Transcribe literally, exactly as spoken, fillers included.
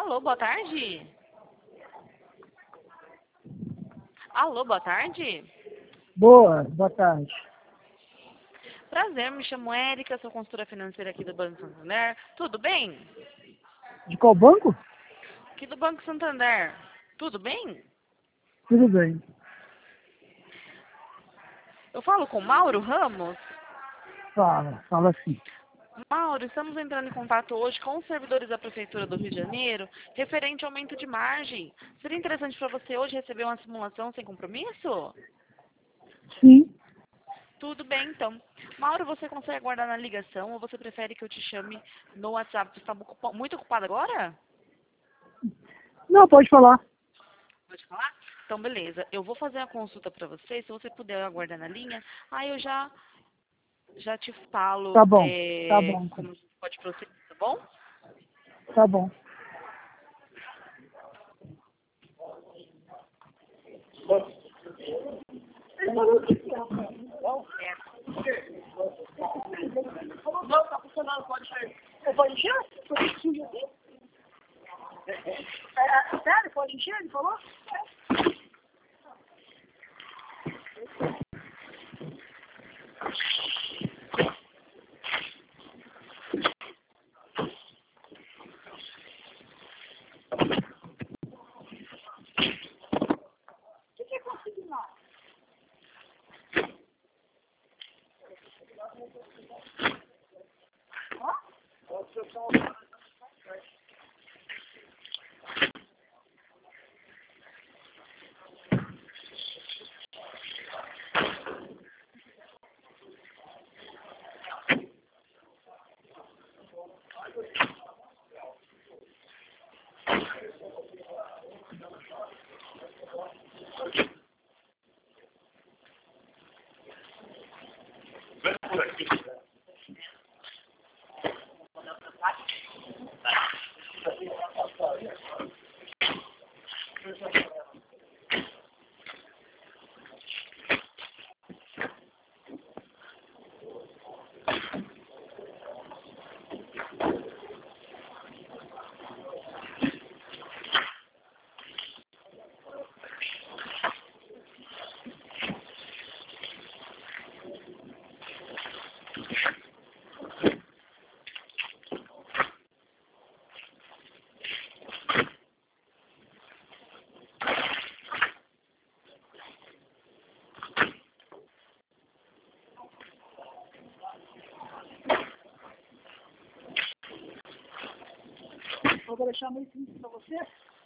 Alô, boa tarde. Alô, boa tarde. Boa, boa tarde. Prazer, me chamo Érica, sou consultora financeira aqui do Banco Santander. Tudo bem? De qual banco? Aqui do Banco Santander. Tudo bem? Tudo bem. Eu falo com Mauro Ramos. Fala, fala sim. Mauro, estamos entrando em contato hoje com os servidores da Prefeitura do Rio de Janeiro, referente ao aumento de margem. Seria interessante para você hoje receber uma simulação sem compromisso? Sim. Tudo bem, então. Mauro, você consegue aguardar na ligação ou você prefere que eu te chame no WhatsApp? Você está muito ocupado agora? Não, pode falar. Pode falar? Então, beleza. Eu vou fazer a consulta para você. Se você puder aguardar na linha, aí eu já, já te falo Tá bom, tá é, bom. como pode proceder, tá bom? Tá bom. Não, tá funcionando, pode encher. Eu pode encher? Pode encher aqui? É, é, sério, pode encher? Ele falou? O que que é consignar? Hã? Eu vou deixar meio simples pra você.